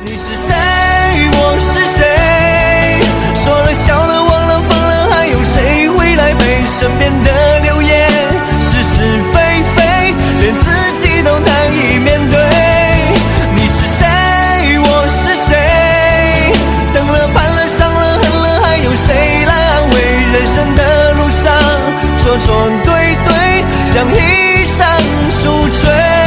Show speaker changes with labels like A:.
A: 你是谁？我是谁？说了笑了忘了放了，还有谁会来陪身边的流言？是是非非，连自己都难以面对。你是谁？我是谁？等了盼了伤了恨了，还有谁来安慰？人生的路上，错错对对，像一场宿醉。